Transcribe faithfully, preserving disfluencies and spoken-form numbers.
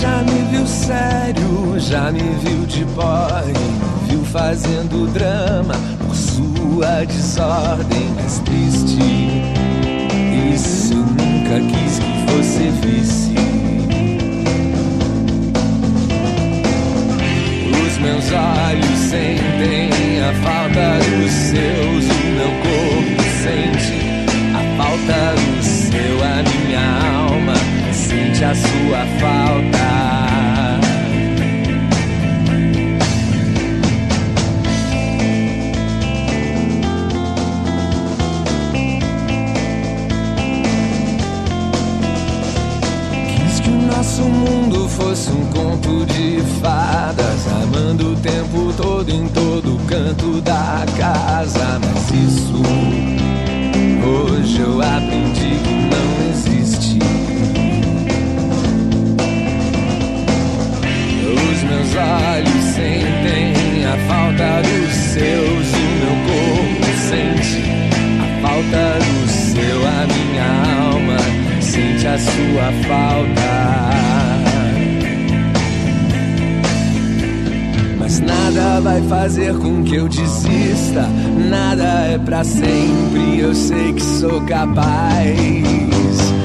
já me viu sério, já me viu de boy, me viu fazendo drama por sua desordem mais triste. Isso eu nunca quis que você visse. Os meus olhos sentem a falta dos seus, o meu corpo sente a falta do seu, a minha alma sente a sua falta. Quis que o nosso mundo fosse um conto de fadas, amando o tempo todo em todo canto da casa. Mas isso hoje eu aprendi que não existe. Os meus olhos sentem a falta dos seus, o meu corpo sente a falta do seu, a minha alma sente a sua falta. Mas nada vai fazer com que eu desista, nada é pra sempre, eu sei que sou capaz.